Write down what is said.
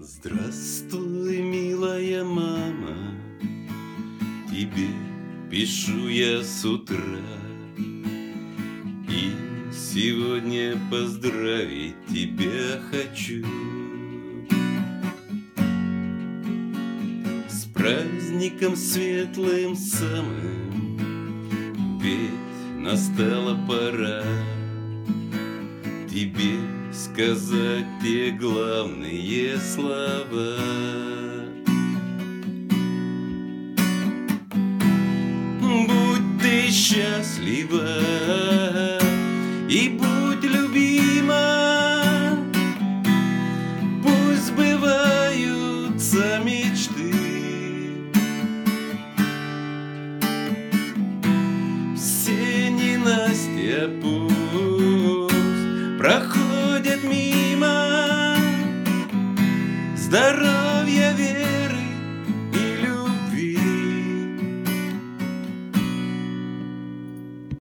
Здравствуй, милая мама, тебе пишу я с утра. И сегодня поздравить тебя хочу с праздником светлым самым, ведь настала пора тебе сказать те главные слова. Будь ты счастлива и будь любима, пусть сбываются мечты. Все ненастья пусть проходят мимо, здоровья, веры